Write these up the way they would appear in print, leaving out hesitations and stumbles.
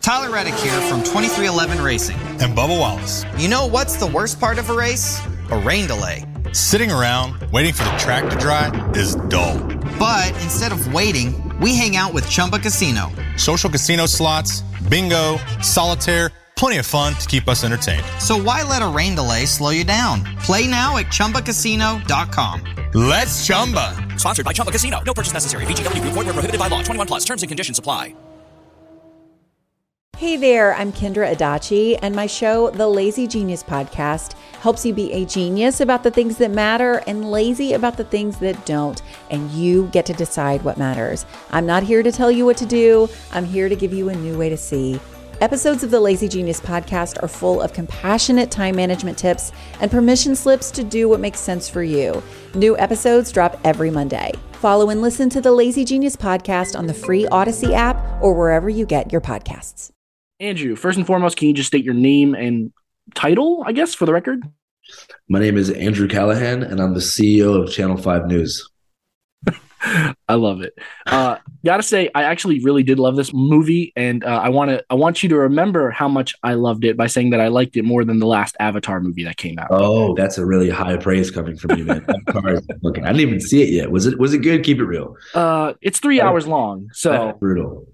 Tyler Reddick here from 2311 Racing. And Bubba Wallace. You know what's the worst part of a race? A rain delay. Sitting around waiting for the track to dry is dull. But instead of waiting, we hang out with Chumba Casino. Social casino slots, bingo, solitaire, plenty of fun to keep us entertained. So why let a rain delay slow you down? Play now at ChumbaCasino.com. Let's Chumba. Sponsored by Chumba Casino. No purchase necessary. VGW Group. Void where prohibited by law. 21 plus. Terms and conditions apply. Hey there, I'm Kendra Adachi, and my show, The Lazy Genius Podcast, helps you be a genius about the things that matter and lazy about the things that don't, and you get to decide what matters. I'm not here to tell you what to do. I'm here to give you a new way to see. Episodes of the Lazy Genius Podcast are full of compassionate time management tips and permission slips to do what makes sense for you. New episodes drop every Monday. Follow and listen to the Lazy Genius Podcast on the free Odyssey app or wherever you get your podcasts. Andrew, first and foremost, can you just state your name and title, I guess, for the record? My name is Andrew Callahan, and I'm the CEO of Channel 5 News. I love it. Gotta say, I actually really did love this movie, and I want you to remember how much I loved it by saying that I liked it more than the last Avatar movie that came out. Oh, that's a really high praise coming from you, man. I didn't even see it yet. Was it good? Keep it real. It's 3 hours long, so that's brutal.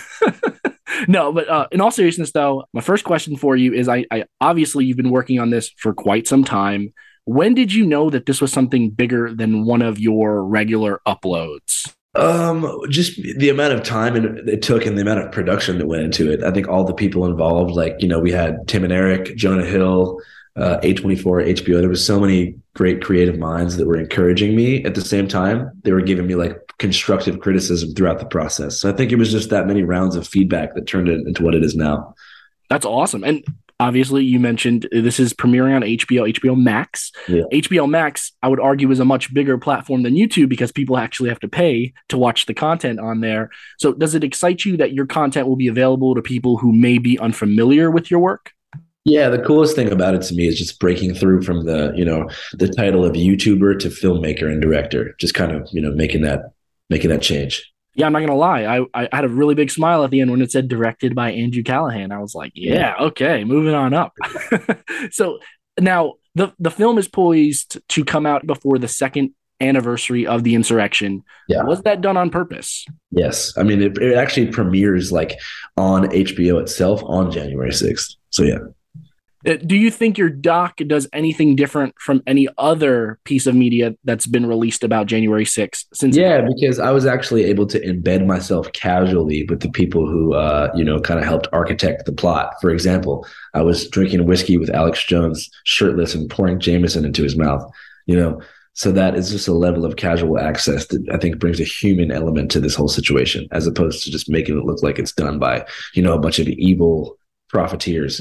No, but in all seriousness, though, my first question for you is: I obviously you've been working on this for quite some time. When did you know that this was something bigger than one of your regular uploads? Just the amount of time it took and the amount of production that went into it. I think all the people involved, we had Tim and Eric, Jonah Hill, A24, HBO. There was so many great creative minds that were encouraging me. At the same time, they were giving me constructive criticism throughout the process. So I think it was just that many rounds of feedback that turned it into what it is now. That's awesome. And obviously, you mentioned this is premiering on HBO Max. Yeah. HBO Max, I would argue, is a much bigger platform than YouTube because people actually have to pay to watch the content on there. So does it excite you that your content will be available to people who may be unfamiliar with your work? Yeah, the coolest thing about it to me is just breaking through from the title of YouTuber to filmmaker and director, just kind of, making that change. Yeah, I'm not going to lie. I had a really big smile at the end when it said directed by Andrew Callahan. I was like, yeah, okay, moving on up. So now the film is poised to come out before the second anniversary of the insurrection. Yeah. Was that done on purpose? Yes. I mean, it actually premieres on HBO itself on January 6th. So yeah. Do you think your doc does anything different from any other piece of media that's been released about January 6th? Because I was actually able to embed myself casually with the people who, kind of helped architect the plot. For example, I was drinking whiskey with Alex Jones shirtless and pouring Jameson into his mouth, So that is just a level of casual access that I think brings a human element to this whole situation, as opposed to just making it look like it's done by, a bunch of evil profiteers,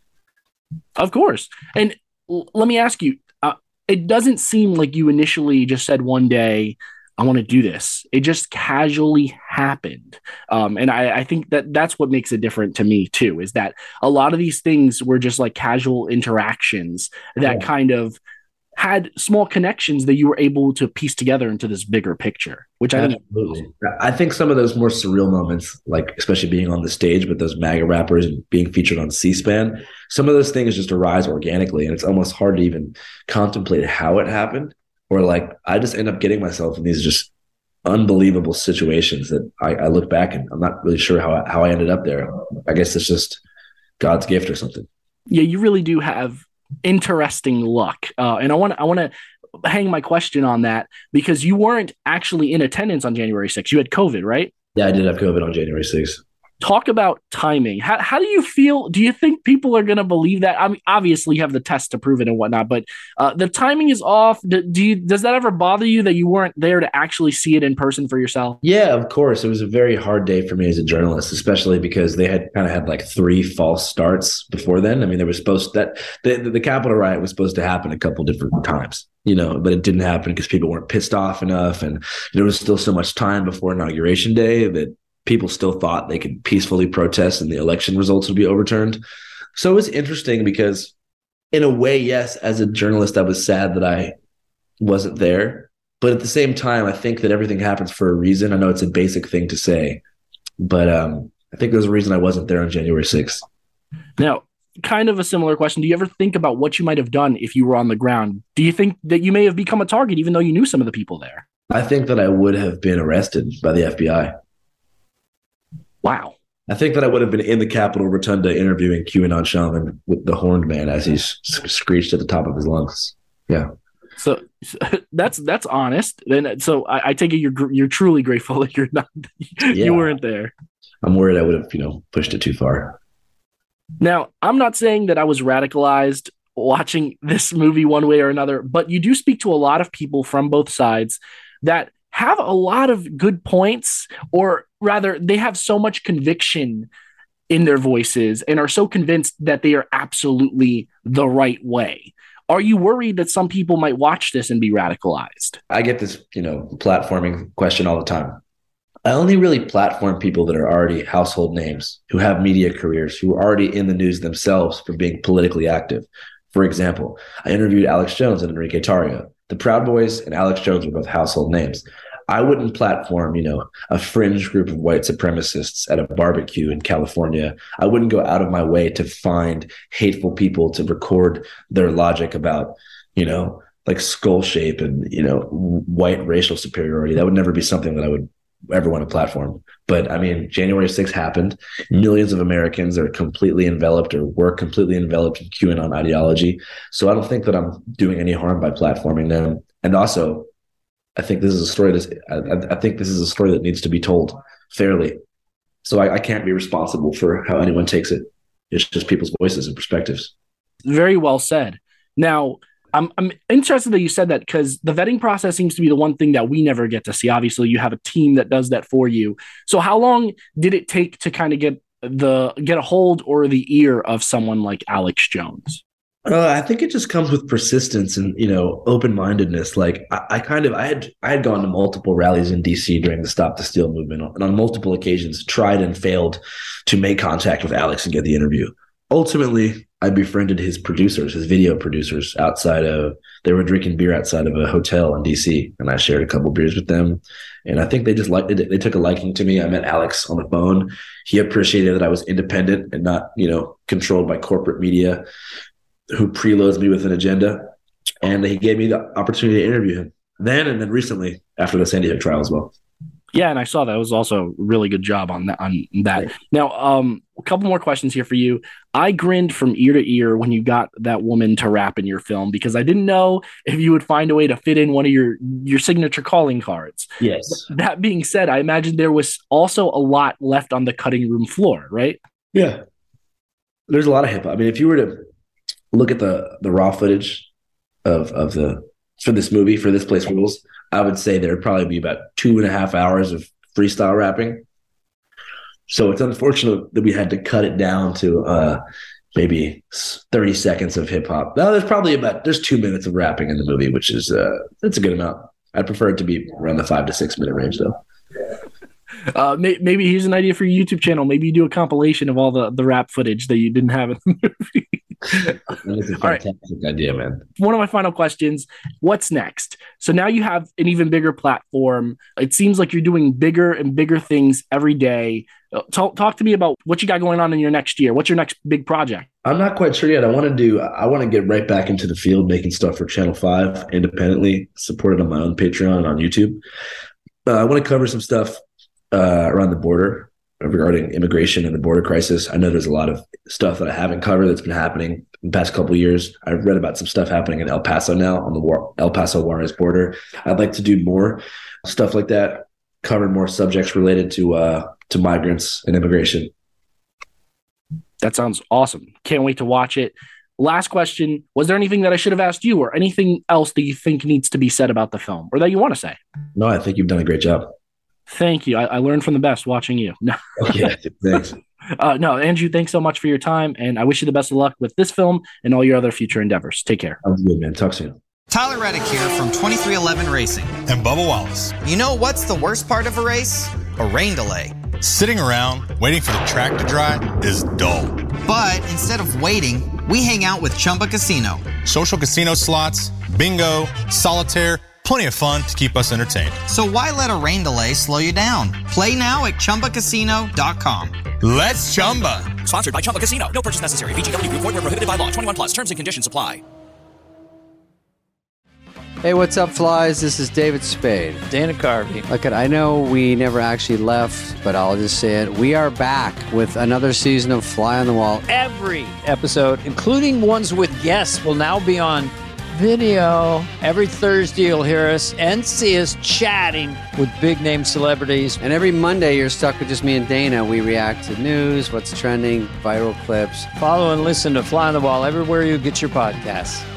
Of course. And let me ask you, it doesn't seem like you initially just said one day, I want to do this. It just casually happened. And I think that's what makes it different to me too, is that a lot of these things were just casual interactions that kind of had small connections that you were able to piece together into this bigger picture, which I think some of those more surreal moments, especially being on the stage with those MAGA rappers and being featured on C-SPAN, some of those things just arise organically, and it's almost hard to even contemplate how it happened. Or I just end up getting myself in these just unbelievable situations that I look back and I'm not really sure how I ended up there. I guess it's just God's gift or something. Yeah, you really do have interesting luck. And I want to hang my question on that because you weren't actually in attendance on January 6th. You had COVID, right? Yeah, I did have COVID on January 6th. Talk about timing. How do you feel? Do you think people are going to believe that? I mean, obviously you have the test to prove it and whatnot, but the timing is off. Does that ever bother you that you weren't there to actually see it in person for yourself? Yeah, of course. It was a very hard day for me as a journalist, especially because they had kind of had 3 false starts before then. I mean, there was the Capitol riot was supposed to happen a couple different times, but it didn't happen because people weren't pissed off enough. And there was still so much time before Inauguration Day that people still thought they could peacefully protest and the election results would be overturned. So it was interesting because in a way, yes, as a journalist, I was sad that I wasn't there. But at the same time, I think that everything happens for a reason. I know it's a basic thing to say, but I think there's a reason I wasn't there on January 6th. Now, kind of a similar question. Do you ever think about what you might have done if you were on the ground? Do you think that you may have become a target even though you knew some of the people there? I think that I would have been arrested by the FBI. Wow. I think that I would have been in the Capitol Rotunda interviewing QAnon shaman with the horned man as he's screeched at the top of his lungs. Yeah. So that's honest. Then so I take it you're truly grateful that you're not you weren't there. I'm worried I would have, pushed it too far. Now, I'm not saying that I was radicalized watching this movie one way or another, but you do speak to a lot of people from both sides that have a lot of good points, or rather, they have so much conviction in their voices and are so convinced that they are absolutely the right way. Are you worried that some people might watch this and be radicalized? I get this, platforming question all the time. I only really platform people that are already household names, who have media careers, who are already in the news themselves for being politically active. For example, I interviewed Alex Jones and Enrique Tarrio. The Proud Boys and Alex Jones are both household names. I wouldn't platform, a fringe group of white supremacists at a barbecue in California. I wouldn't go out of my way to find hateful people to record their logic about, like skull shape and, white racial superiority. That would never be something that I would ever want to platform. But I mean, January 6th happened. Millions of Americans are completely enveloped or were completely enveloped in QAnon ideology. So I don't think that I'm doing any harm by platforming them. And also, I think this is a story that needs to be told fairly. So I can't be responsible for how anyone takes it. It's just people's voices and perspectives. Very well said. Now, I'm interested that you said that, because the vetting process seems to be the one thing that we never get to see. Obviously, you have a team that does that for you. So how long did it take to kind of get a hold or the ear of someone like Alex Jones? I think it just comes with persistence and, open-mindedness. Like I had gone to multiple rallies in DC during the Stop the Steal movement, and on multiple occasions tried and failed to make contact with Alex and get the interview. Ultimately, I befriended his producers, his video producers they were drinking beer outside of a hotel in DC, and I shared a couple beers with them. And I think they just liked it. They took a liking to me. I met Alex on the phone. He appreciated that I was independent and not, controlled by corporate media who preloads me with an agenda. And he gave me the opportunity to interview him then and then recently after the Sandy Hook trial as well. Yeah, and I saw that. It was also a really good job on that. Right. Now, a couple more questions here for you. I grinned from ear to ear when you got that woman to rap in your film, because I didn't know if you would find a way to fit in one of your signature calling cards. Yes. That being said, I imagine there was also a lot left on the cutting room floor, right? Yeah. There's a lot of hip hop. I mean, if you were to look at the raw footage for this movie, for This Place Rules, I would say there would probably be about 2.5 hours of freestyle rapping. So it's unfortunate that we had to cut it down to maybe 30 seconds of hip hop. Now there's 2 minutes of rapping in the movie, which is that's a good amount. I'd prefer it to be around the 5 to 6 minute range though. Maybe here's an idea for your YouTube channel. Maybe you do a compilation of all the rap footage that you didn't have in the movie. That's a fantastic idea, man. One of my final questions, what's next? So now you have an even bigger platform. It seems like you're doing bigger and bigger things every day. Talk to me about what you got going on in your next year. What's your next big project? I'm not quite sure yet. I want to get right back into the field, making stuff for Channel 5 independently, supported on my own Patreon and on YouTube. I want to cover some stuff around the border regarding immigration and the border crisis. I know there's a lot of stuff that I haven't covered that's been happening in the past couple of years. I've read about some stuff happening in El Paso now on the El Paso Juarez border. I'd like to do more stuff like that, cover more subjects related to migrants and immigration. That sounds awesome. Can't wait to watch it. Last question. Was there anything that I should have asked you, or anything else that you think needs to be said about the film, or that you want to say? No, I think you've done a great job. Thank you. I learned from the best watching you. No. Yeah, thanks. No, Andrew, thanks so much for your time, and I wish you the best of luck with this film and all your other future endeavors. Take care. Sounds good, man. Talk soon. Tyler Reddick here from 2311 Racing. And Bubba Wallace. You know what's the worst part of a race? A rain delay. Sitting around waiting for the track to dry is dull. But instead of waiting, we hang out with Chumba Casino. Social casino slots, bingo, solitaire, plenty of fun to keep us entertained. So why let a rain delay slow you down? Play now at ChumbaCasino.com. Let's Chumba. Sponsored by Chumba Casino. No purchase necessary. VGW Group. Void where prohibited by law. 21 plus. Terms and conditions apply. Hey, what's up, flies? This is David Spade. Dana Carvey. Look, I know we never actually left, but I'll just say it. We are back with another season of Fly on the Wall. Every episode, including ones with guests, will now be on video. Every Thursday, you'll hear us and see us chatting with big-name celebrities. And every Monday, you're stuck with just me and Dana. We react to news, what's trending, viral clips. Follow and listen to Fly on the Wall everywhere you get your podcasts.